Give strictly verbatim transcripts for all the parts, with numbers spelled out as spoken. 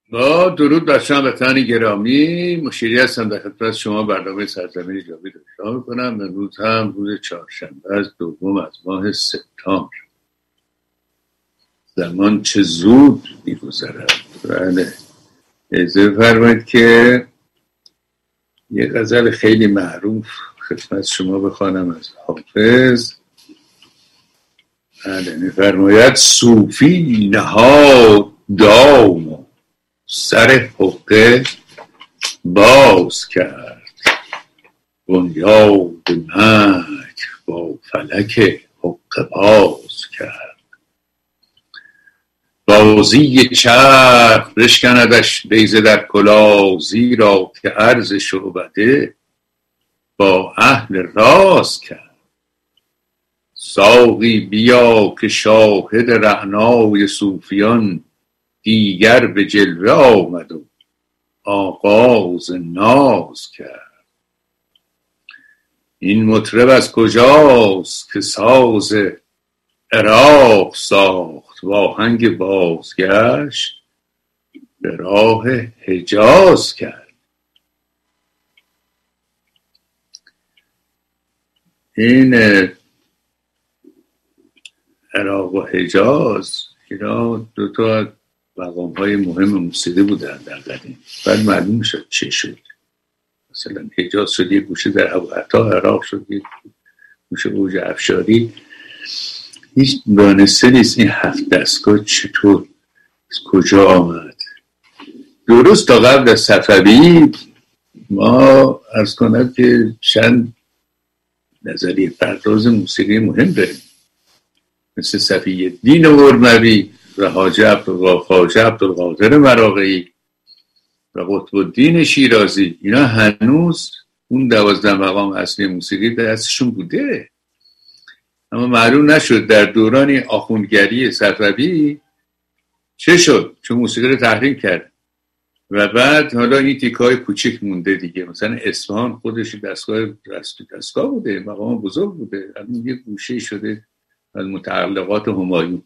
با درود بر شما وطن گرامی، مشیری هستم در خدمت شما. برنامه سرزمین جاوید رو اجرا میکنم. امروز هم روز چهارشنبه از دوم از ماه سپتامبر. زمان چه زود میگذرد. بله، اجازه فرمایید که یه غزل خیلی معروف خدمت شما بخوانم از حافظ. بله، میفرماید صوفی نهاد دام و سر حقه باز کرد، بنیاد مکر با فلک حقه باز کرد. بازی چرخ بشکندش بیضه در کلاه، زیرا که عرض شعبده با اهل راز کرد. ساقی بیا که شاهد رعنای صوفیان دیگر به جلوه آمد و آغاز ناز کرد. این مطرب از کجاست که ساز عراق ساخت، و آهنگ بازگشت به راه حجاز کرد. این عراق و حجاز اینا دو تا مقام های مهم موسیقی بودن در قدیم. بعد معلوم شد چه شد. مثلا حجاز شد یه گوشه در ابوعطا، عراق شد یه گوشه اوج افشاری. هیچ دانسته نیست این هفت دستگاه چطور از کجا آمد. درست تا قبل از صفوی ما عرض کنم که چند نظریه پرداز موسیقی مهم داریم، مثل صفی الدین ارموی و حاجی عبدالقادر مراغه‌ای و قطب الدین شیرازی. اینا هنوز اون دوازده مقام اصلی موسیقی دستشون بوده، اما معلوم نشد در دوران آخوندگری صفوی چه شد، چون موسیقی رو تحریم کرد و بعد حالا این تیکای کوچیک مونده دیگه. مثلا اصفهان خودش دستگاه رسمی دستگاه بوده، مقام بزرگ بوده، الان یه گوشه شده از متعلقات همایون.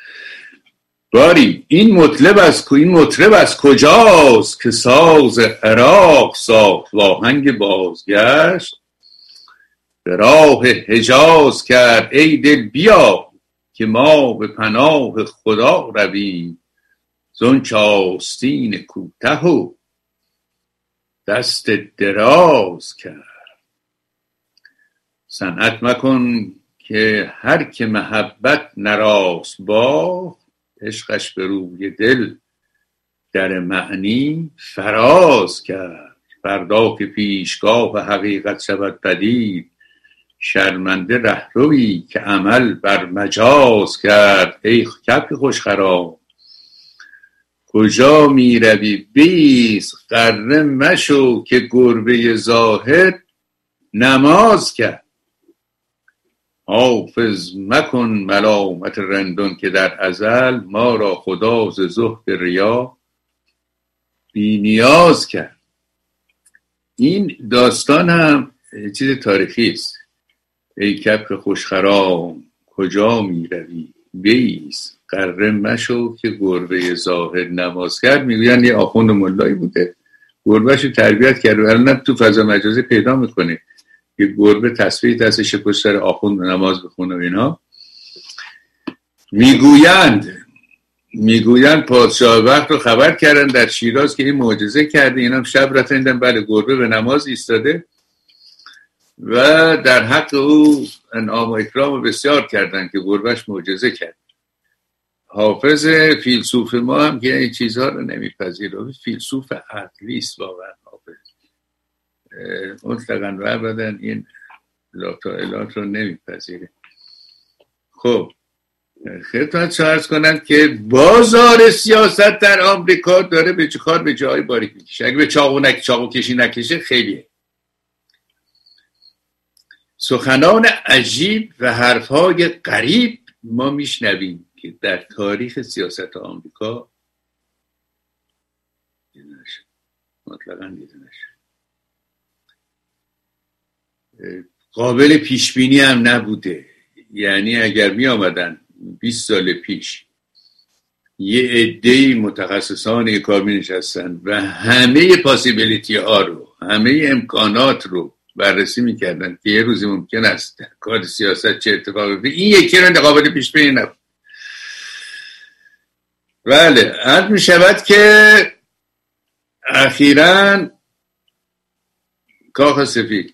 باری این مطلب از این مطرب از کجاست که ساز عراق ساخت، و آهنگ بازگشت به راه حجاز کرد. ای دل بیا که ما به پناه خدا رویم، زنچ آستین کوته و دست دراز کرد. صنعت مکن که هر که محبت نراست با، عشقش به روی دل در معنی فراز کرد. فردا که پیشگاه حقیقت شود پدید، شرمنده رهروی که عمل بر مجاز کرد. ای کبک خوشخرام کجا می روی، بیز غره مشو که گربه زاهد نماز کرد. حافظ مکن ملامت رندان که در ازل، ما را خدا ز زهد ریا بی نیاز کرد. این داستان هم چیز تاریخی است. ای کبک خوشخرام کجا می روی، بیز غره مشو که گربه زاهد نماز کرد. میگوین یه آخوند ملایی بوده، گربهش رو تربیت کرد و الان تو فضا مجازی پیدا میکنه که گربه تسبیح دستش پشت سر آخوند نماز بخونه و اینا. میگویند میگویند پادشاه وقت رو خبر کردن در شیراز که این معجزه کرده. اینا شب رفتن بله گربه به نماز ایستاده و در حق او انعام و اکرام بسیار کردن که گربهش معجزه کرد. حافظ فیلسوف ما هم که این چیزها رو نمیپذیره، فیلسوف عقلی است واقعا حافظ. مطلقاً و ابداً این لاتائلات رو نمیپذیره. خب خدمت شما عرض کنم که بازار سیاست در آمریکا داره به کار به جای باریک میکشه. اگه به چاقو نک چاقو کشی نکشه خیلیه. سخنان عجیب و حرفهای غریب ما میشنویم که در تاریخ سیاست آمریکا دیده نشد، مطلقاً دیده نشد. قابل پیش بینی هم نبوده. یعنی اگر می آمدن بیست سال پیش یه عده متخصصان کار می نشستن و همه پاسیبیلیتی ها رو، همه امکانات رو بررسی میکردن که یه روزی ممکن است کار سیاست چه اتفاقی بیفته. این یکی رو قابل پیش بینی نبود. بله، عرض می شود که اخیراً کاخ سفید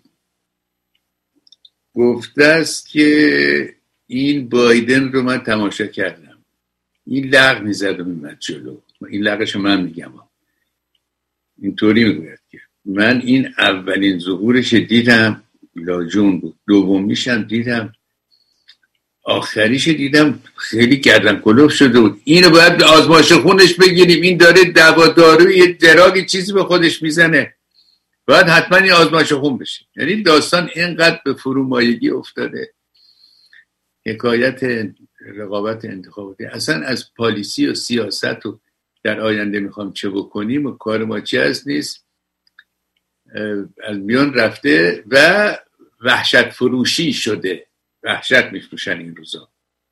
گفته است که این بایدن رو من تماشا کردم، این لغ میزد و میمد جلو. این لغش من میگم، اینطوری میگوید که من این اولین ظهورش دیدم، لاجون بود. دومیشم دیدم، آخریش دیدم خیلی گردن کلوف شده بود. اینو باید به آزمایش خونش بگیریم، این داره دوا داروی دراگی چیزی به خودش میزنه، باید حتما این آزمایش خون بشه. یعنی داستان اینقدر به فرومایگی افتاده. حکایت رقابت انتخاباتی اصلا از پالیسی و سیاست و در آینده میخوام چه بکنیم و کار ما چی هست نیست از میان رفته و وحشت فروشی شده. وحشت میفروشن این روزا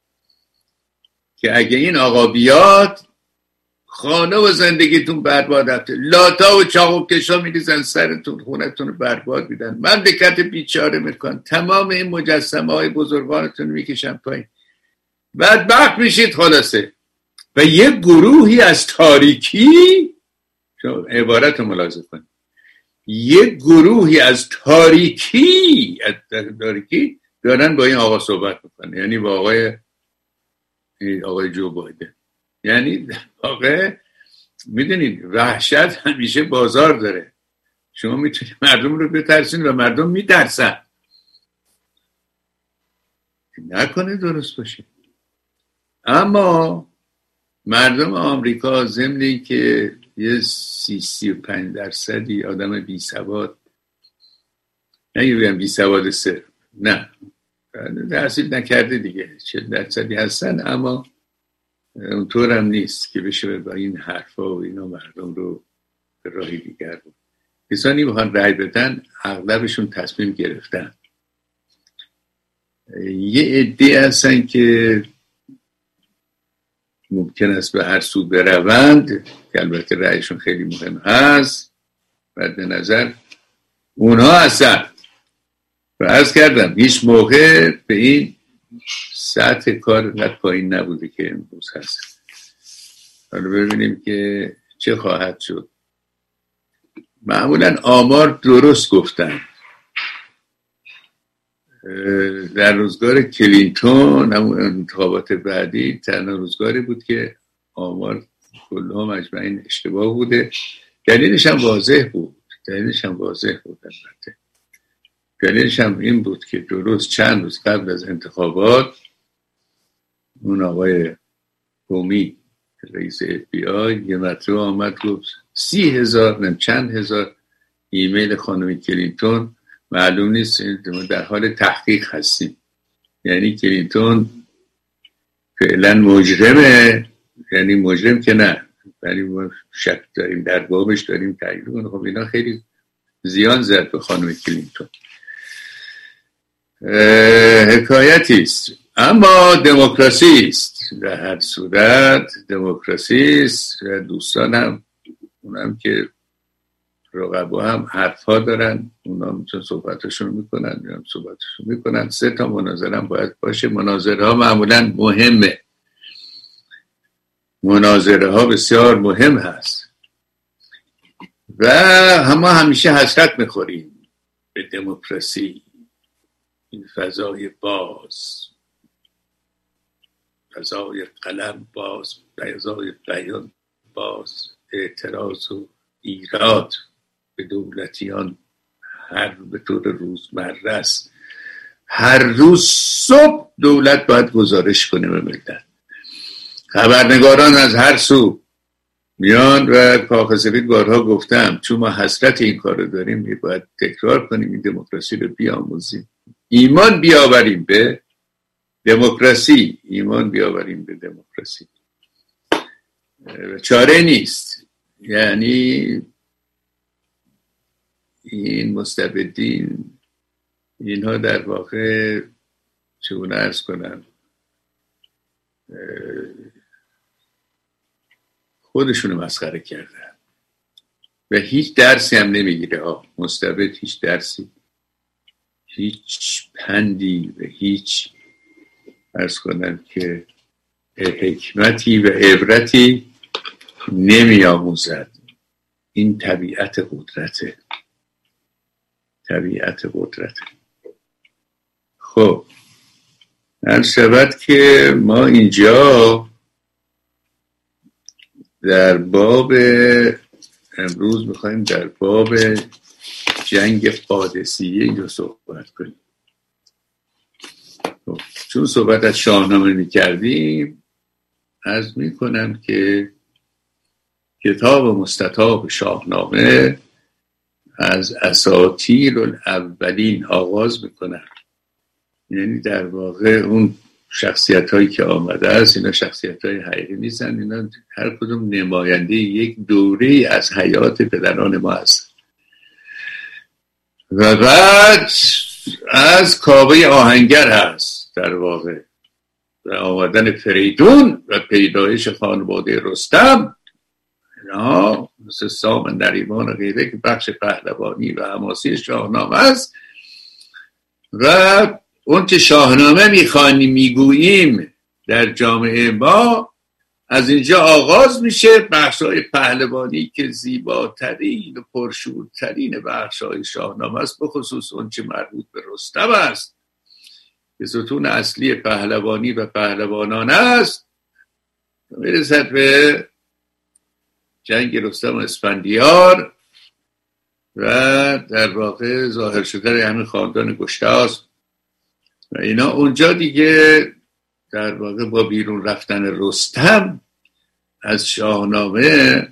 که اگه این آقا بیاد خانه و زندگیتون برباد رفته، لاتا و چاقو کشا میریزن سرتون، خونتون رو برباد میدن، مملکت بیچاره میکن، تمام این مجسمه های بزرگانتون میکشن پایین، بدبخت میشید خلاصه. و یه گروهی از تاریکی، عبارت رو ملاحظه کنید، یه گروهی از تاریکی از تاریکی دارن با این آقا صحبت میکنن، یعنی با آقای آقای جو بایدن. یعنی واقعا میدونید وحشت همیشه بازار داره. شما میتونید مردم رو بترسین و مردم میترسن. نکنه درست باشه. اما مردم آمریکا ضمن که یه سی سی و پنج درصدی آدم بی سواد، نگیم بی سواد صرف، نه درسید نکرده دیگه، چهل درصدی هستن، اما اونطور هم نیست که بشه با این حرفا و اینا مردم رو به راهی دیگر بود. کسانی بخوان رای بدن اغلبشون تصمیم گرفتن. یه عده هستن که ممکن است به هر سو بروند که البته رایشون خیلی مهم هست بعد نظر اونها هستن. و عرض کردم هیچ موقع به این سطح کار قد پایین نبوده که امروز هست. حالا ببینیم که چه خواهد شد. معمولا آمار درست گفتن. در روزگار کلینتون انتخابات بعدی تنها روزگاری بود که آمار کلها مجمعین اشتباه بوده. دلیلش هم واضح بود دلیلش هم واضح بود البته دلیلش هم این بود که درست چند روز قبل از انتخابات اون آقای کومی رئیس اف بی آی یه مطلب آمد گفت سی هزار نم چند هزار ایمیل خانم کلینتون معلوم نیست، در حال تحقیق هستیم. یعنی کلینتون فعلا مجرمه، یعنی مجرم که نه ولی ما شک داریم در بابش داریم تحقیق کنیم. خب اینا خیلی زیان زد به خانم کلینتون. حکایتی است، اما دموکراسی است در هر صورت. دموکراسی است و دوستانم اونم که رقبا هم حرفا دارن، اونا میتونن صحبتشون میکنن میرم صحبتشون میکنن. سه تا مناظره هم باید باشه. مناظره ها معمولا مهمه، مناظره ها بسیار مهم هست و همه همیشه حسرت میخوریم به دموکراسی، این فضای باز، فضای قلم باز، فضای بیان باز، اعتراض و ایراد به دولتیان هر به طور روزمره است. هر روز صبح دولت باید گزارش کنه به ملت. خبرنگاران از هر سو میان و کاخ سفید بارها گفتم چون ما حسرت این کار رو داریم باید تکرار کنیم، این دموکراسی رو بیاموزیم، ایمان بیاوریم به دموکراسی، ایمان بیاوریم به دموکراسی. چاره نیست. یعنی این مستبدین اینها در واقع چگونه عرض کنم خودشونو مسخره کردن و هیچ درسی هم نمیگیره. آه مستبد هیچ درسی، هیچ پندی و هیچ عرض کنم که حکمتی و عبرتی نمی آموزد. این طبیعت قدرته، طبیعت قدرته. خب هر شود که ما اینجا در باب امروز میخواییم در باب جنگ قادسیه اینجا صحبت کنیم. خب چون صحبت از شاهنامه میکردیم، عرض میکنم که کتاب مستطاب شاهنامه از اساطیر الاولین آغاز میکنن. یعنی در واقع اون شخصیت هایی که آمده است اینا شخصیت های حقیقی نیستن، اینا هر کدوم نماینده یک دوره از حیات پدران ما هست. و بعد از کاوه آهنگر هست در واقع و آمدن فریدون و پیدایش خانواده رستم، اینا مثل سام نریمان و غیره که بخش پهلوانی و حماسی شاهنامه است. و اون که شاهنامه میخوانیم میگوییم در جامعه ما از اینجا آغاز میشه. بخشای پهلوانی که زیباترین و پرشورترین بخشای شاهنامه است، به خصوص اون که مربوط به رستم است که ستون اصلی پهلوانی و پهلوانان است، میرسد به جنگ رستم و اسفندیار و در واقع ظاهر شده همین خاندان گشتاسپ و اینا. اونجا دیگه در واقع با بیرون رفتن رستم از شاهنامه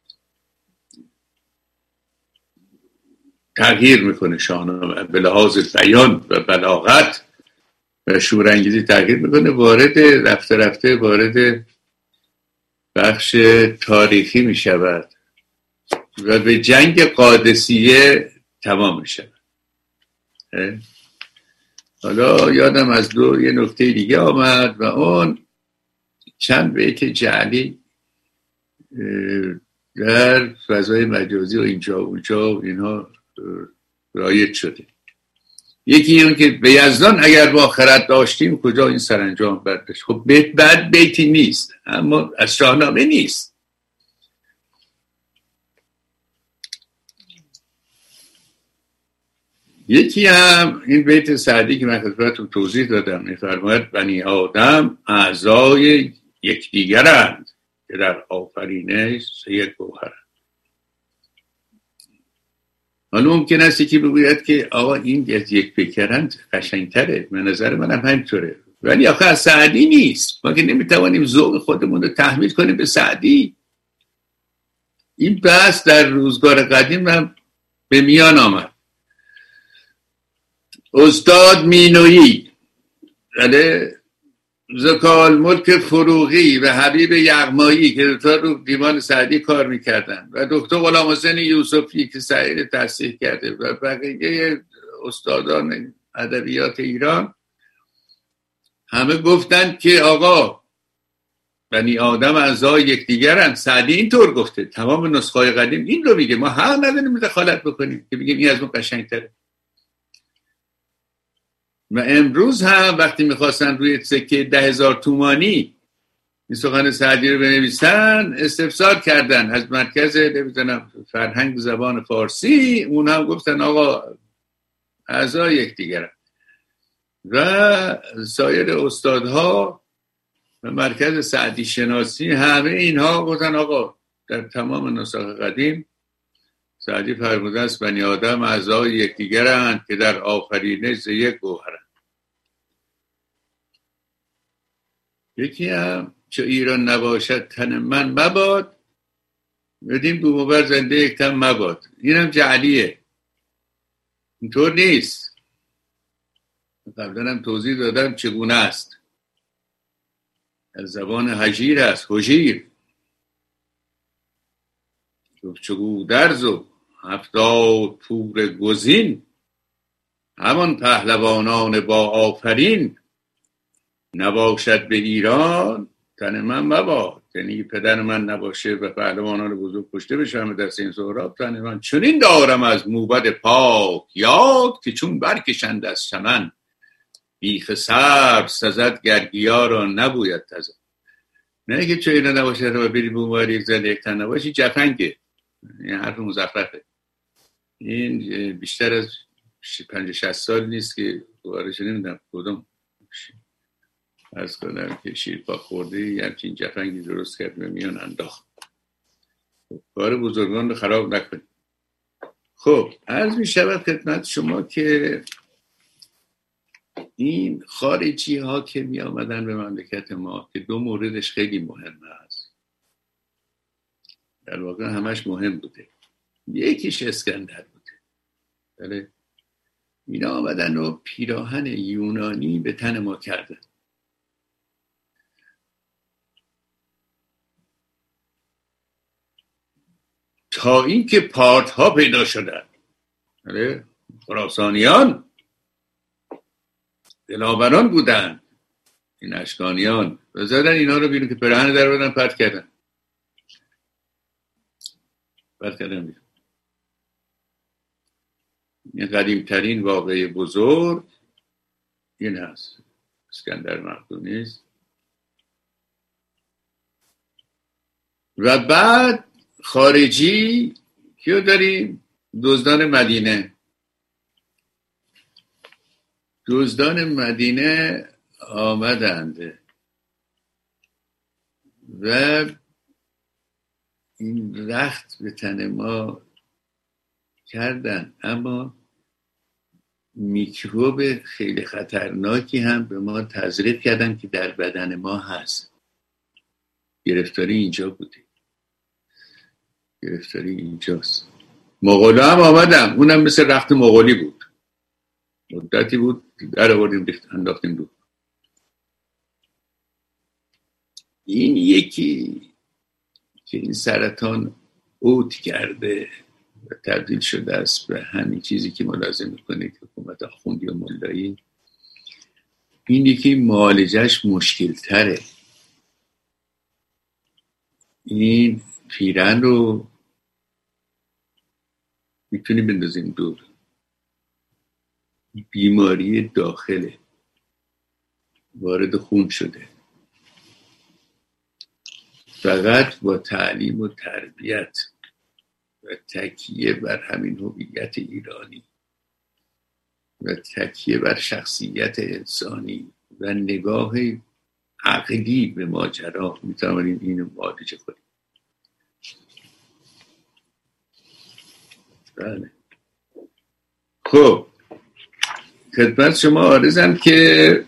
تغییر میکنه. شاهنامه به لحاظ بیان و بلاغت و شورانگیزی تغییر میکنه، وارد رفته رفته وارد بخش تاریخی میشود و به جنگ قادسیه تمام میشود. حالا یادم از دو یه نکته دیگه آمد و اون چند بیت جعلی در فضای مجازی و اینجا و اونجا و اینها رایج شده. یکی اون که به یزدان اگر با خرد داشتیم کجا این سرانجام بردش. خب بیت بعد بیتی نیست، اما از شاهنامه نیست. یکی هم این بیت سعدی که من خدمتتون توضیح دادم، می‌فرماید بنی آدم اعضای یکدیگرند که در آفرینش یک گوهرند. حالا ممکن است یکی بگوید که آقا این از یک پیکرند قشنگتره، به نظر منم همینطوره، ولی آخه از سعدی نیست. ما که نمیتوانیم ذوق خودمون رو تحمیل کنیم به سعدی. این بحث در روزگار قدیم هم به میان آمد. استاد مینویی زکال ملک فروغی و حبیب یغمایی که دوتا رو دیوان سعدی کار میکردن و دکتر غلام حسین یوسفی که سعید تحصیل کرده و بقیه استادان ادبیات ایران همه گفتند که آقا بنی آدم اعضای یکدیگرند. سعدی اینطور گفته، تمام نسخه‌های قدیم این رو میگه. ما حق نداریم دخالت بکنیم که بگیم این از اون قشنگ‌تره. و امروز هم وقتی میخواستن روی سکه ده هزار تومانی این سخن سعدی رو بنویسن، استفسار کردن از مرکز نمیدونم فرهنگ زبان فارسی. اون هم گفتن آقا اعضای یکدیگرند. و سایر استادها و مرکز سعدی شناسی همه اینها گفتن آقا در تمام نسخ قدیم سعدی فرموده است بنی آدم اعضای یکدیگرند که در آفرینش ز یک گوهرند. یکی هم چو ایران نباشد تن من مباد، بدیم بومبر زنده یک تن مباد. این هم جعلیه، اینطور نیست. قبلا هم توضیح دادم چگونه است. از زبان هجیر است، هجیر. چگو درز و هفتاد پور گزین، همان پهلوانان با آفرین، نباشد به ایران تن من مباد، یعنی پدر من نباشه و پهلوانان بزرگ کشته بشه همه دست این سهراب، تن من چنین دارم از موبد پاک یاد که چون برکشند از چمن بیخ سر سزد گرگیا را نبوید تزد. نه که چون اینا نباشه و بری به عنوان یک زن یک تن نباشی جفنگه، این حرف مزخرفه. این بیشتر از پنج شصت سال نیست که دوبارش نمیدونم کدوم از کنم که شیرپا خورده یه همچین جفنگی درست کرد و میان انداخت. کار بزرگان رو خراب نکنید. خب عرض می شود خدمت شما که این خارجی ها که می آمدن به مملکت ما که دو موردش خیلی مهم هست، در واقع همش مهم بوده. یکیش اسکندر بوده. بله اینا آمدن و پیراهن یونانی به تن ما کردن. تا این که پارت ها پیدا شدن، بله خراسانیان دلاوران بودن، این اشکانیان و زدن اینا رو بیرون که پیراهن در بدن پرت کردن پرت کردن بیرون. این قدیم ترین واقعه بزرگ این هست، اسکندر مقدونی است. و بعد خارجی کیو داریم؟ دزدان مدینه. دزدان مدینه آمدند و این رخت به تن ما کردن، اما میکروب خیلی خطرناکی هم به ما تزریق کردن که در بدن ما هست. گرفتاری اینجا بوده، گرفتاری اینجاست. مغول هم آمدن، اونم مثل رخت مغولی بود، مدتی بود در آوردیم انداختیم دو. این یکی که این سرطان اوت کرده و تبدیل شده است به همین چیزی که ملازم میکنه که حکومت آخوندی و ملایی، این یکی معالجش مشکل تره. این پیرن رو میتونی بندازیم دور، بیماری داخله وارد خون شده، فقط با تعلیم و تربیت و تکیه بر همین هویت ایرانی و تکیه بر شخصیت انسانی و نگاه عقلی به ماجرا میتوانیم اینو معالجه کنیم. بله. خب خدمت شما عرضم که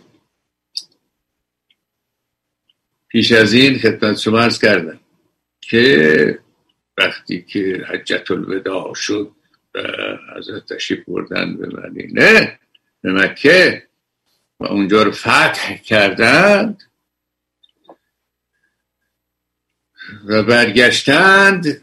پیش از این خدمت شما عرض کردم که وقتی که حجت الوداع شد و حضرت تشریف بردن به مدینه به مکه و اونجا رو فتح کردند و برگشتند،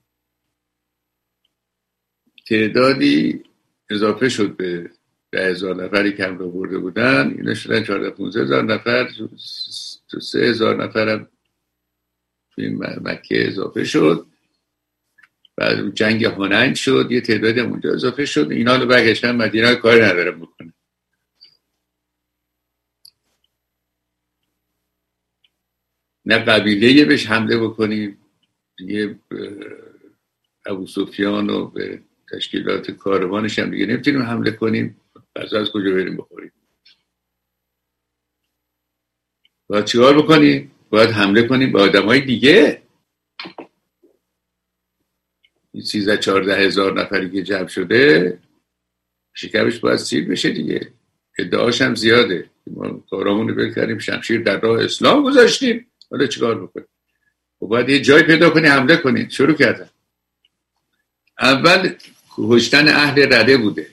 تعدادی اضافه شد به ده هزار نفری که هم رو برده بودن، اینا شدن چهارده پونزده هزار نفر، تو سه هزار نفر هم توی مکه اضافه شد. بعد جنگ هنین شد، یه تعدادی هم اونجا اضافه شد. اینا رو برگشتن مدینه، کاری ندارم بکنه. نه قبیله بهش حمله بکنیم، دیگه ابو سفیان و به تشکیلات کاروانش هم دیگه نمیتونیم حمله کنیم. غذا از کجا بریم بخوریم؟ باید چیکار بکنیم؟ باید حمله کنیم به آدمای دیگه. این سیزده چهارده هزار نفری که جمع شده شکمش باید سیر بشه دیگه. ادعاش هم زیاده، ما کارامون رو بکردیم، شمشیر در راه اسلام گذاشتیم، حالا چیکار بکنیم؟ و باید یه جای پیدا کنی حمله کنید. شروع کردن. اول کشتن اهل رده بوده.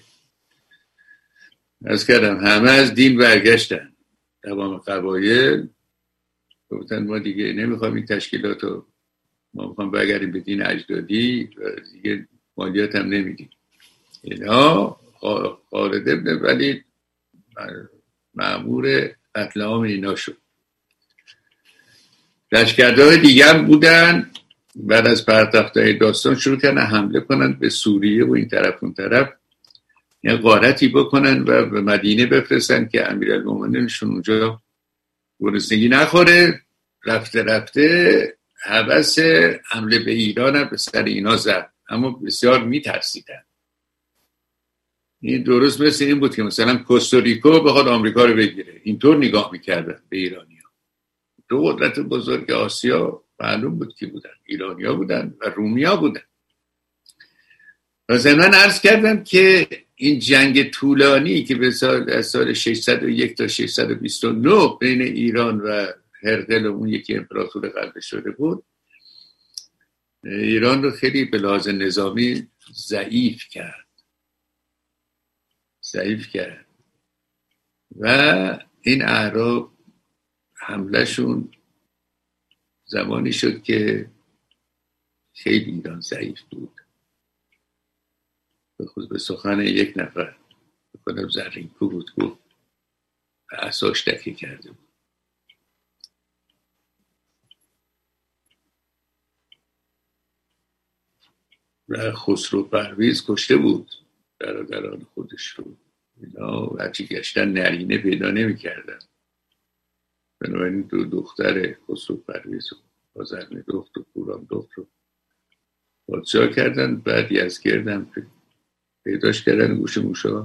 از کردم همه از دین برگشتن، تمام قبایل گفتن ما دیگه نمیخوام این تشکیلات رو، ما میخوام برگردیم به دین اجدادی و دیگه مالیات هم نمیدیم. اینا خالد ابن ولید مأمور قتل عام اینا شد. لشکرگاه دیگر بودن. بعد از پرتختای داستان شروع کردن حمله کنن به سوریه و این طرف اون طرف، یه غارتی بکنن و به مدینه بفرستن که امیرالمومنینشون اونجا گرسنگی نخوره. رفته رفته هوس حمله به ایران هم به سر اینا زد، اما بسیار میترسیدن. این درست مثل این بود که مثلا کوستاریکا بخواد آمریکا رو بگیره، اینطور نگاه میکردن به ایرانی ها. دو قدرت بزرگ آسیا معلوم بود که بودن، ایرانیا بودن و رومیا بودن. و ضمن عرض کردم که این جنگ طولانی که به سال از سال ششصد و یک تا ششصد و بیست و نه بین ایران و هرقل و اون یکی امپراتور قلب شده بود، ایران رو خیلی به لحاظ نظامی ضعیف کرد ضعیف کرد و این اعراب حملهشون زمانی شد که خیلی ایران ضعیف بود. به خود به سخن یک نفر بکنم زرینکو بود گفت به عصاش تکیه کرده بود. و خسرو پرویز کشته بود برادران خودش رو. اینا هرچی گشتن نرینه پیدا نمی کردن. بنابراین دو دختر خسرو پرویز و آزرم دخت و پوران دخت رو پادشاه کردن. بعد یزگرد هم پیداش کردن گوش موشا.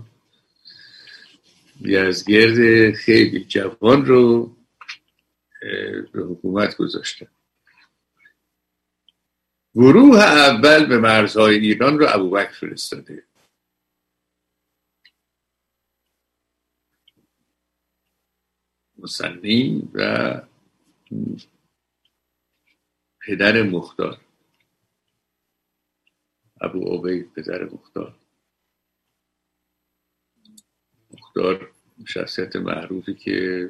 یزگرد خیلی جوان رو به حکومت گذاشتن. گروه اول به مرزهای ایران رو ابوبکر فرستاده. مصنی و پدر مختار، ابو عبید پدر مختار. مختار شخصیت معروفی که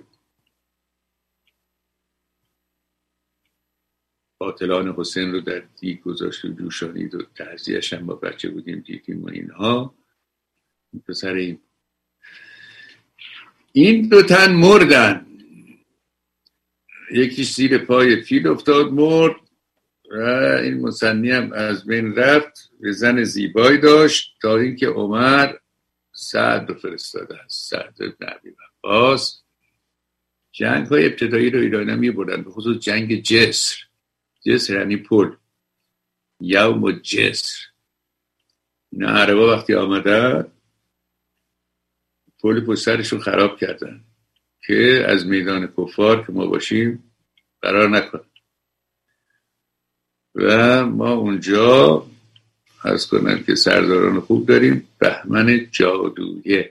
قاتلان حسین رو در دیگ گذاشت و جوشانید و تعزیه‌اش هم با بچه بودیم دیدیم و اینها. پسر این این دو تن مردن. یکی زیر پای فیل افتاد مرد و این مصنی هم از بین رفت. به زن زیبایی داشت تا اینکه عمر سعد رو فرستاده است، سعد بن ابی وقاص. جنگ های ابتدایی رو ایران هم می‌بردن، به خصوص جنگ جسر. جسر یعنی پل، یوم و جسر. اینا عربا وقتی آمدن پل پشت سرشون خراب کردن که از میدان کفار که ما باشیم قرار نکنن. و ما اونجا عرض کنن که سرداران خوب داریم. بهمن جادویه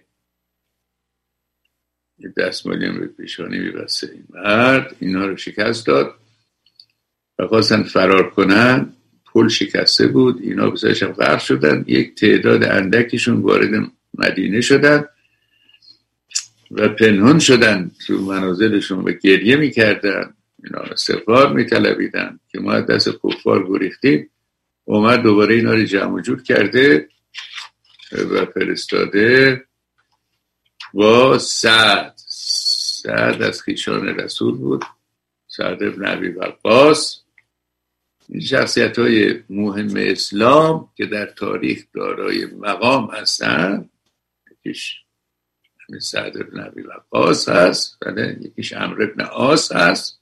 یه دستمالی هم به پیشانی میبسته. این مرد اینا رو شکست داد و خواستن فرار کنن. پل شکسته بود، اینا بسرش هم غرق شدن. یک تعداد اندکیشون وارد مدینه شدن و پنهان شدن تو منازلشون و گریه میکردن. اینا استغفار میطلبیدن که ما دست کفار گریختیم. عمر دوباره اینا رو جمع جور کرده و فرستاده با سعد. سعد از خویشان رسول بود، سعد بن ابی وقاص. این شخصیت های مهم اسلام که در تاریخ دارای مقام هستن، یکیش سعد بن ابی وقاص هست، یکیش عمرو بن عاص هست.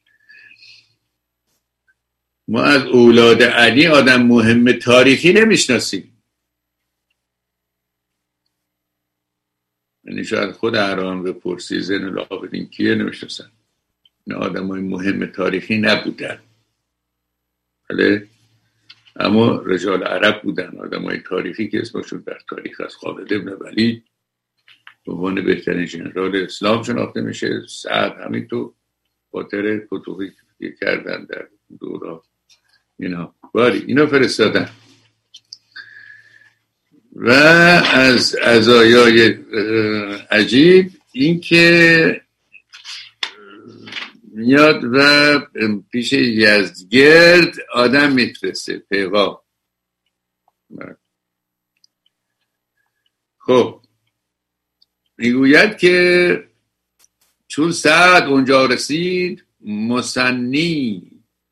ما از اولاد علی آدم مهم تاریخی نمیشناسیم. یعنی شاید خود احرام بپرسی زین العابدین کیه نمیشناسن. این آدم های مهم تاریخی نبودن، بله، اما رجال عرب بودن. آدم های تاریخی که اسمشون در تاریخ از خالد ابن ولید به عنوان بهترین جنرال اسلام شناخته میشه. سعد همینطور خاطر فتوحی کردن در دوران اینا. باری اینا فرستادن. و از عزایای عجیب این که میاد و پیش یزدگرد آدم میفرسته، پیغام. خب میگوید که چون سعد اونجا رسید مثنی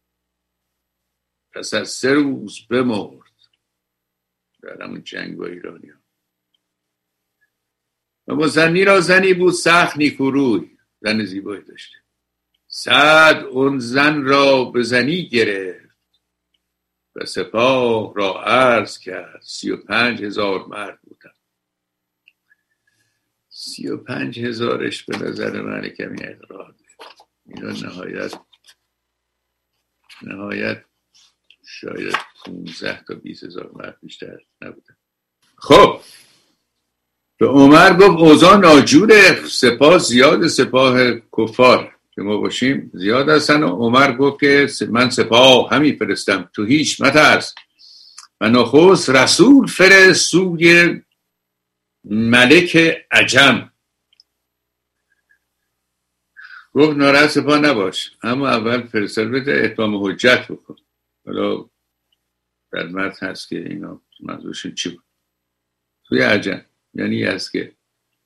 پس از سه روز بمرد در همون جنگ با ایرانی ها. و مثنی را زنی بود سخت نیکوروی، زن زیبایی داشته. سعد اون زن را به زنی گرفت و سپاه را عرض کرد. سی و پنج هزار مرد بودن. سی و پنج هزارش به نظر من کمی اقراده. اینا نهایت نهایت شاید پونزده تا بیست هزار مرد بیشتر نبودن. خب به عمر گفت اوضاع ناجوره، سپاه زیاد، سپاه کفار که ما باشیم زیاد هستن. و عمر گفت که من سپاه همی فرستم، تو هیچ مترس. و نخست رسول فرست سوی ملک عجم. گفت ناراحت سپاه نباش، اما اول فرستاد بده اتمام حجت بکن. حالا در متن هست که اینا منظورشون چی بود. توی عجم یعنی یزگه.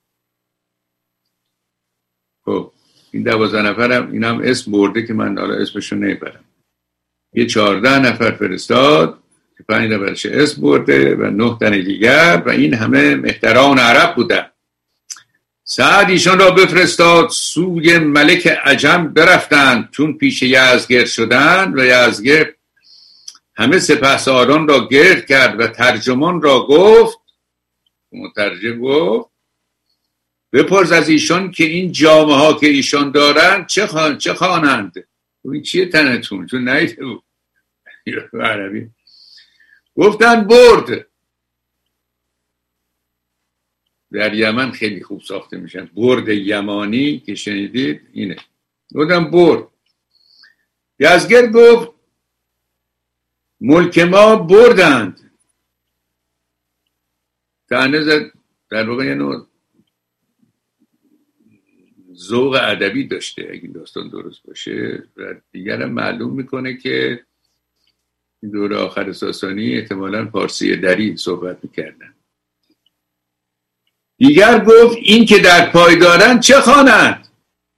خب این دوازده نفرم این هم اسم برده که من حالا اسمشو نمیبرم. یه چهارده نفر فرستاد که پنج نفرش اسم برده و نه تن دیگر و این همه مهتران عرب بودن. سعد ایشان را بفرستاد سوی ملک عجم برفتند. چون پیش یزگرد شدند و یزگرد همه سپهسالاران را گرد کرد و ترجمان را گفت، مترجم گفت بپرس از ایشان که این جامه ها که ایشان دارند چه خوان چه خوانند؟ این چیه تنتون؟ چون نیده بود عربی. گفتن برد. در یمن خیلی خوب ساخته میشن. برد یمانی که شنیدید اینه. گفتن برد. یزگرد گفت ملک ما بردند. تنه زد. در واقع یه نوع ذوق ادبی داشته اگه داستان درست باشه و دیگرم معلوم میکنه که این دوره آخر ساسانی احتمالاً پارسی دری صحبت میکردن. دیگر گفت این که در پای دارن چه خوانند؟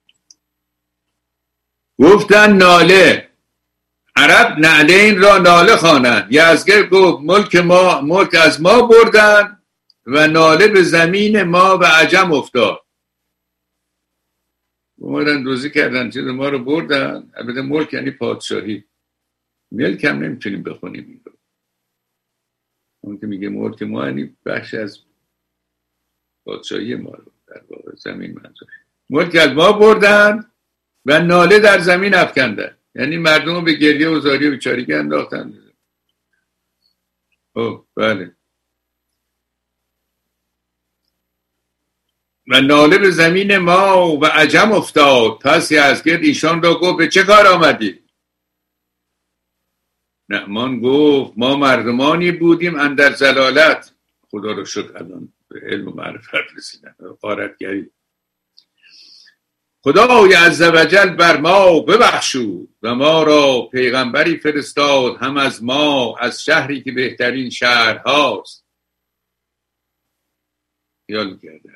گفتن ناله. عرب نعلین را ناله خوانند. یزگرد گفت ملک ما ملک از ما بردن و ناله به زمین ما و عجم افتاد. اومدن دوزی کردن چیز ما رو بردن. البته ملک یعنی پادشاهی. ملک هم نمیتونیم بخونیم این رو. اون که میگه ملک ما یعنی بخش از پادشاهی ما رو در واقع زمین منظور. ملک از ما بردن و ناله در زمین افکندن. یعنی مردم رو به گریه و زاری و بیچارگی انداختن. خب بله. و ناله به زمین ما و عجم افتاد. پس یزگرد ایشان را گفت به چه کار آمدی؟ نعمان گفت ما مردمانی بودیم اندر زلالت. خدا رو شکر الان به علم و معرفت رسیدن. غارتگری. خدای عزوجل بر ما ببخشود و ما را پیغمبری فرستاد هم از ما از شهری که بهترین شهر هاست. خیال کردن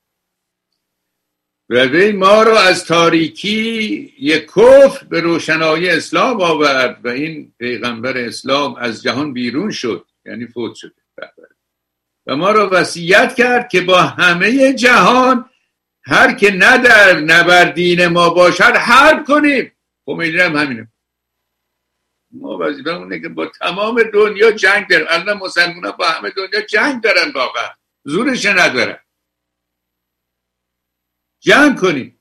و وی ما را از تاریکی یک کفر به روشنایی اسلام آورد و این پیغمبر اسلام از جهان بیرون شد یعنی فوت شد و ما را وصیت کرد که با همه جهان هر که نه در نبردین ما باشد حرب کنیم. خمینی هم همینه. ما وظیفه اونه که با تمام دنیا جنگ داریم. الان مسلمان ها با همه دنیا جنگ دارن واقعا. زورش ندارن. جنگ کنیم.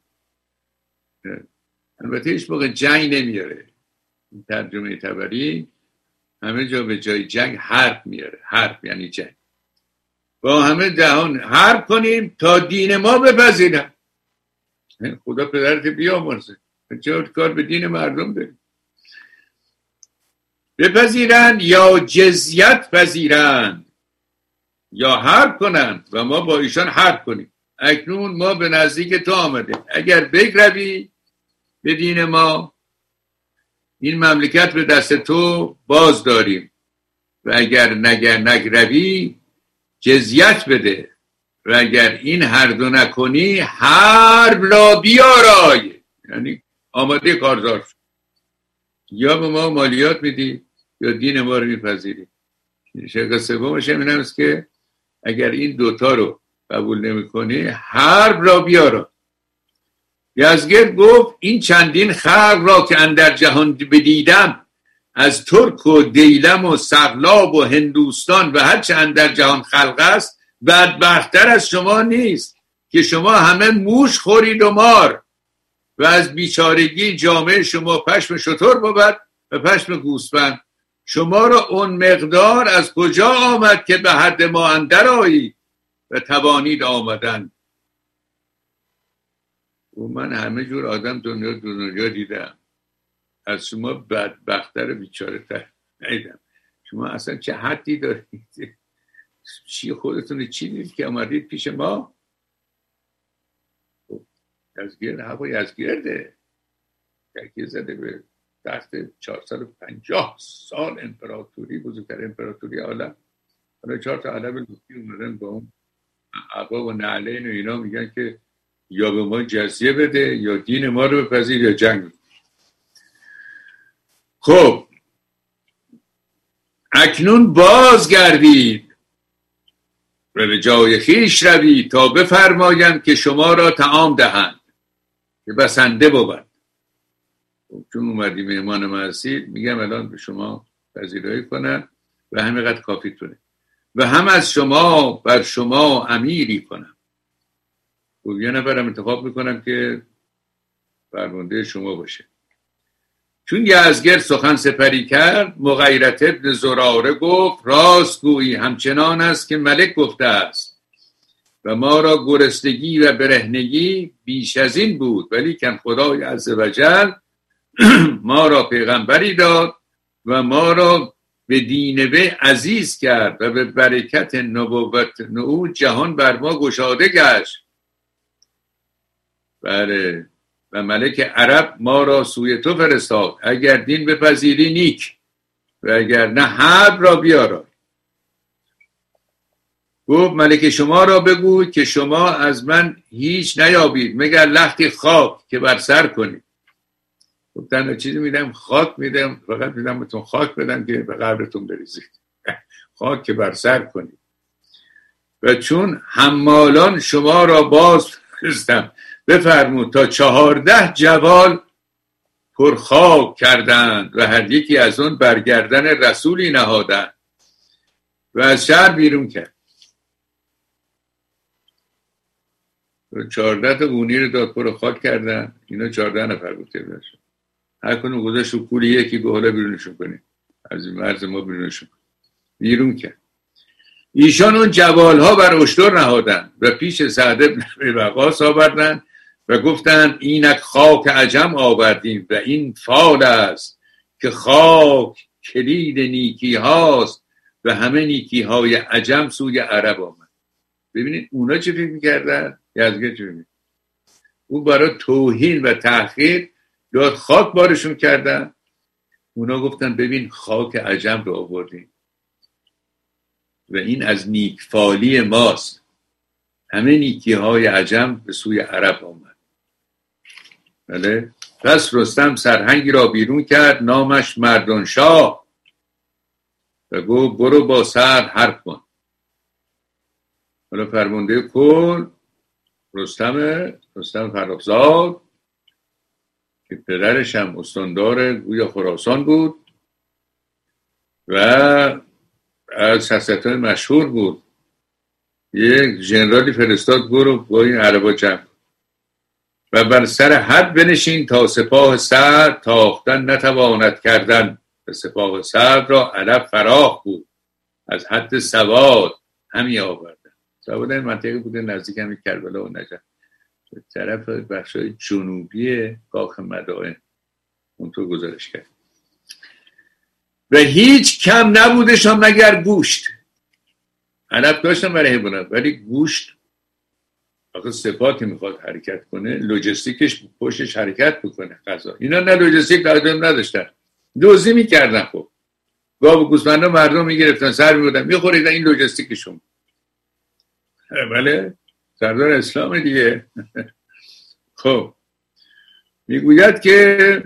البته هیچ موقع جنگ نمیاره. ترجمه طبری همه جا به جای جنگ حرب میاره. حرب یعنی جنگ. با همه جهان حرب کنیم تا دین ما بپذیرن. خدا پدرت بیامرزه. چه کار به دین مردم داریم؟ بپذیرن یا جزیت پذیرن یا حرب کنن و ما با ایشان حرب کنیم. اکنون ما به نزدیک تو آمده. اگر بگروی به دین ما این مملکت به دست تو باز داریم و اگر نگر نگروی جزیت بده و اگر این هر دو نکنی حرب را بیارای. یعنی آماده کارزار شد. یا به ما مالیات میدی یا دین ما رو میپذیری. شق سومش این است که اگر این دوتا رو قبول نمیکنی حرب را بیارا. یزدگرد گفت این چندین خلق را که اندر جهان بدیدم، از ترک و دیلم و سقلاب و هندوستان و هر چه اندر جهان خلق است بدبختر از شما نیست که شما همه موش خورید و مار و از بیچارگی جامعه شما پشم شتر بود و پشم گوسفند. شما را اون مقدار از کجا آمد که به حد ما اندر آیی و توانید آمدن؟ و من همه جور آدم دنیا دنیا دیدم، از شما بدبختر و بیچاره تر ندیدم. شما اصلا چه حدی دارید؟ چی خودتون چی دید که آمدید پیش ما؟ یزدگرد هوا یزدگرده که زده به تحت چهارصد و پنجاه سال امپراتوری، بزرگتر امپراتوری عالم. حالا چهار تا علم لوتی اومدن با اون عبا و نعلین و اینا میگن که یا به ما جزیه بده یا دین ما رو بپذیر یا جنگ. خب اکنون بازگردید و به جای خیش روید تا بفرمایم که شما را طعام دهند که بسنده بود. چون اومدی مهمان من هستید میگم الان به شما پذیرایی کنم و همینقدر کافی تونه و هم از شما بر شما امیری کنم. و یه نفرم انتخاب میکنم که فرمانده شما باشه. چون یزدگرد سخن سپری کرد، مغیرت ابن زراره گفت راست گویی همچنان است که ملک گفته است و ما را گرسنگی و برهنگی بیش از این بود، ولی کن خدای عزوجل ما را پیغمبری داد و ما را به دین وی عزیز کرد و به برکت نبوت او جهان بر ما گشاده گشت. بله، و ملک عرب ما را سوی تو فرستاد، اگر دین بپذیری نیک و اگر نه حرب را بیارا. گفت ملک شما را بگو که شما از من هیچ نیابید مگر لختی خاک که بر سر کنید. گفتن چیزی میدم؟ خاک میدم، فقط میدم بهتون خاک بدم که به قبرتون بریزید. خاک که بر سر کنید. و چون حمالان شما را باز فرستم بفرمود تا چهارده جوال پر خاک کردند و هر یکی از اون برگردن رسولی نهادند و از شهر بیرون کرد. چهارده تا گونی رو داد پر خاک کردن. اینا چهارده نفر بود که هر کنون گذاشت و کولی یکی به حالا بیرونشون کنیم، از این مرز ما بیرونشون کنیم. بیرون کرد. ایشان اون جوال ها بر اشتر نهادن و پیش سعد بن ابی وقاص آوردن و گفتند اینک خاک عجم آوردیم و این فال است که خاک کلید نیکی هاست و همه نیکی های عجم سوی عرب آمد. ببینید اونا چه فکر میکردن؟ یزدگرد چه میکردن؟ اون برای توهین و تحقیر داد خاک بارشون کردن. اونا گفتن ببین خاک عجم رو آوردیم و این از نیک فالی ماست، همه نیکی های عجم به سوی عرب آمد. بله. پس رستم سرهنگی را بیرون کرد نامش مردانشاه و گفت برو با سر حرف کن. حالا فرمانده کل رستم رستم فرخزاد که پدرش هم استاندار گویا خراسان بود و از حسرت‌های مشهور بود. یک ژنرالی فرستاد برو با این عربا جمع و بر سر حد بنشین تا سپاه سعد تاختن نتواند کردن. و سپاه سعد را علف فراخ بود از حد سواد همی آوردن. سواد این منطقه بوده نزدیک همی کربلا و نجف، طرف بخشای جنوبی کاخ مدائن اونطور گزارش کرد. و هیچ کم نبودشان مگر گوشت. علف داشتن برای حیوانات ولی گوشت آخه سپاه که میخواد حرکت کنه لوجستیکش پشتش حرکت بکنه غذا. اینا نه لوجستیک لازم نداشتن، دوزی میکردن. خب گاو و گوسفندا مردم میگرفتن سر میبردن میخوریدن، این لوجستیکشون. بله سردار اسلام دیگه. خب میگوید که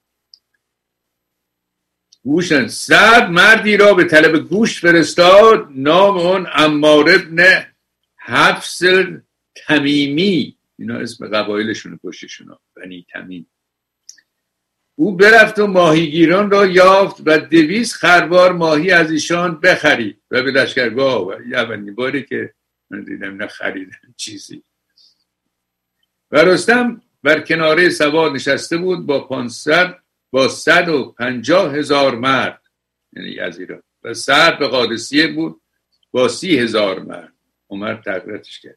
گوشن سعد مردی را به طلب گوشت فرستاد، نام اون عمار ابن حفص تمیمی، اینا اسم قبایلشونه پشتشونا، بنی تمیم. او برفت و ماهیگیران را یافت و دویست خروار ماهی از ایشان بخرید و به لشکرگاه آورد. اولین باری که من دیدم نه خریدن چیزی. و رستم بر کناره سوار نشسته بود با پانصد با صد و پنجاه هزار مرد، یعنی از ایران، و سعد به قادسیه بود با سی هزار مرد. عمر تقریرش کرد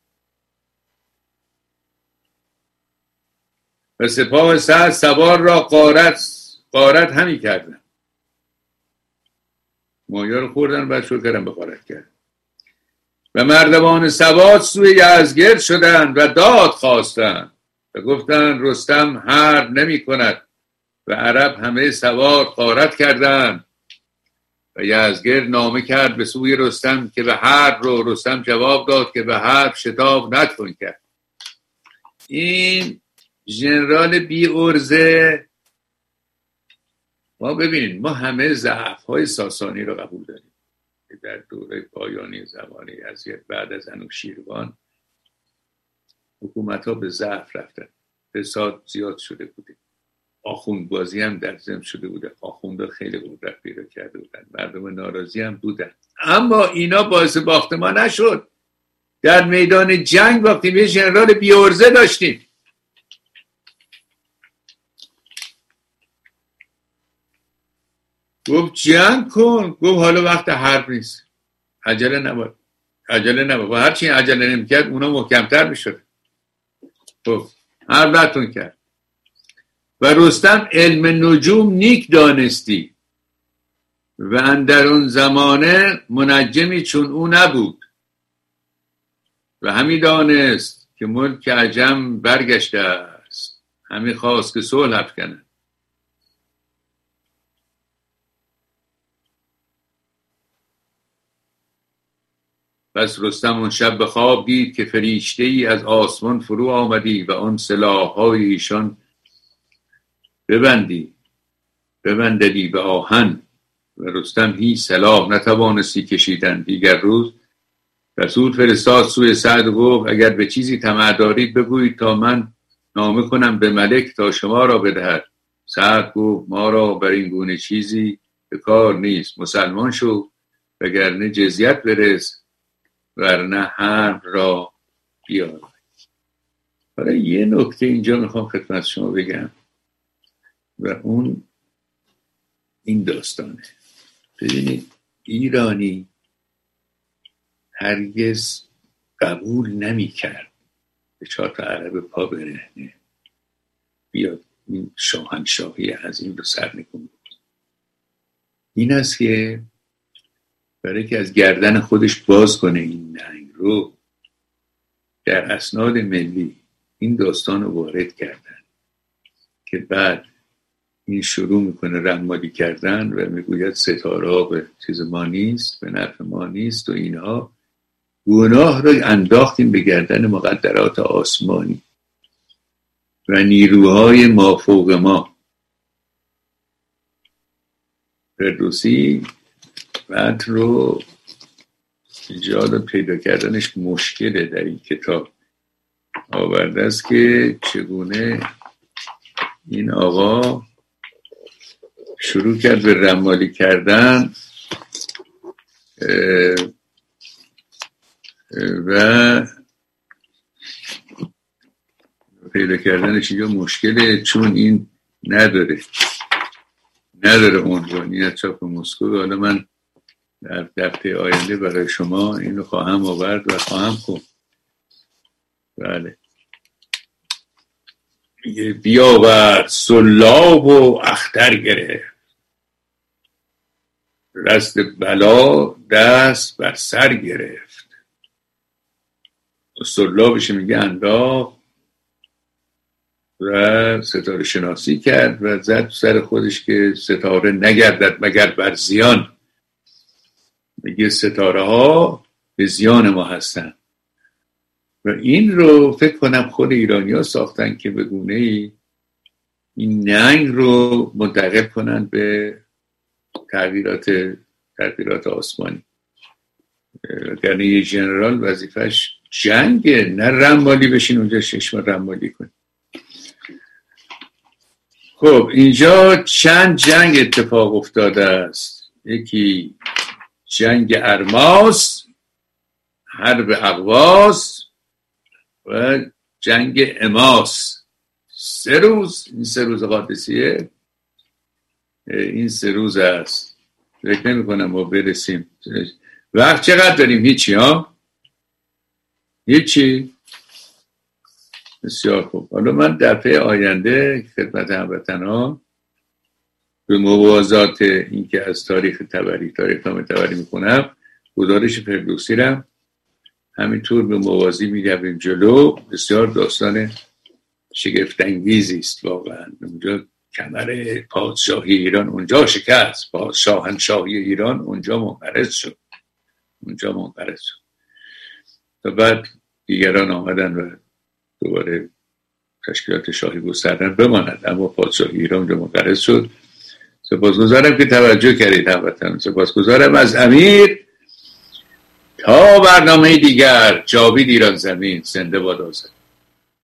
و سپاه سعد سوار را غارت غارت همی کردن، ماهیا رو خوردن بعد شروع کردن به غارت کرد. و مردمان سواد سوی یزدگرد شدند و داد خواستند و گفتند رستم حرب نمی کند و عرب همه سواد غارت کردند. و یزدگرد نامه کرد به سوی رستم که به حرب رو. رستم جواب داد که به حرب شتاب نتوان کرد. این ژنرال بی ارزه، ما ببینید ما همه ضعف های ساسانی رو قبول داریم. در دوره پایانی زمانی یزید بعد از انوشیروان حکومت ها به ضعف رفتن، فساد زیاد شده بوده، آخوند بازی هم در ضمن شده بوده، آخونده خیلی قدرت پیدا کرده بودن، مردم ناراضی هم بودن، اما اینا باعث باخت ما نشد. در میدان جنگ وقتی یه ژنرال بی ارزه داشتیم، گفت جنگ کن، گفت حالا وقت حرب نیست، عجله نباید عجله نباید و هرچی عجله نمی‌کرد اونا محکمتر میشد. خب حرب نتون کرد. و رستم علم نجوم نیک دانستی و اندر اون زمانه منجمی چون او نبود و همی دانست که ملک عجم برگشته است، همی خواست که صلح افکنه. پس رستم اون شب به خواب دید که فرشته ای از آسمان فرو آمدی و آن سلاح‌های ایشان ببندی ببنددی به آهن و رستم هیچ سلاح نتوانستی کشیدن. دیگر روز رسول فرستاد سوی سعد و گفت اگر به چیزی طمع دارید بگویید تا من نامه کنم به ملک تا شما را بدهد. سعد گفت ما را بر این گونه چیزی به کار نیست، مسلمان شو وگرنه جزیت برس ورنه حرب را بیار. حالا یه نکته اینجا میخوام خدمت شما بگم و اون این داستانه. ببینید ایرانی هرگز قبول نمی کرد به چهار تا عرب پا برهنه بیاد این شاهنشاهی عظیم رو سر نکنه. این است که برای که از گردن خودش باز کنه این ننگ رو، در اسناد ملی این داستان رو وارد کردن که بعد این شروع میکنه رمالی کردن و میگوید ستاره ها به چیز ما نیست، به نفع ما نیست و اینها گناه رو انداختیم به گردن مقدرات آسمانی و نیروهای مافوق ما. فردوسی متن رو جا پیدا کردنش مشکله در این کتاب آورده است که چگونه این آقا شروع کرد به رمالی کردن و پیدا کردنش اینجا مشکله چون این نداره نداره عنوانیت چاپ مسکو. حالا من در دفعه آینده برای شما اینو خواهم آورد و خواهم خوند. بله بیاورد سلاب و اختر گرفت، دست بلا دست بر سر گرفت. سلابش میگه انداخت و ستاره شناسی کرد و زد سر خودش که ستاره نگردد مگر بر زیان. میگه ستاره ها به زیان ما هستن و این رو فکر کنم خود ایرانی ها ساختن که به گونه ای این ننگ رو منتقل کنن به تغییرات تغییرات آسمانی. یعنی یه جنرال وظیفش جنگه، نه رمالی بشین اونجا ششم رمالی کن. خب اینجا چند جنگ اتفاق افتاده است. یکی جنگ ارماس، حرب اقواس و جنگ اماس. سه روز، این سه روز قادسیه، این سه روز است. فکر نمی کنم ما برسیم. وقت چقدر داریم؟ هیچی ها؟ هیچی؟ بسیار خوب. حالا من دفعه آینده خدمت هموطنان به موازات این که از تاریخ تبری تاریخ نامه تبری میکنم، گزارش فردوسی رم همینطور به موازی میگردیم جلو. بسیار داستان شگفت‌انگیزی است واقعا. اونجا کمر پادشاهی ایران اونجا شکست، شاهنشاهی ایران اونجا منقرض شد، اونجا منقرض شد. تا بعد دیگران آمدن و دوباره تشکیلات شاهی گستردن بماند، اما پادشاهی ایران اونجا منقرض شد. سپاسگزارم که توجه کردید هموطنان. سپاسگزارم از امیر. تا برنامه دیگر، جاوید ایران زمین. زنده باد آزادی.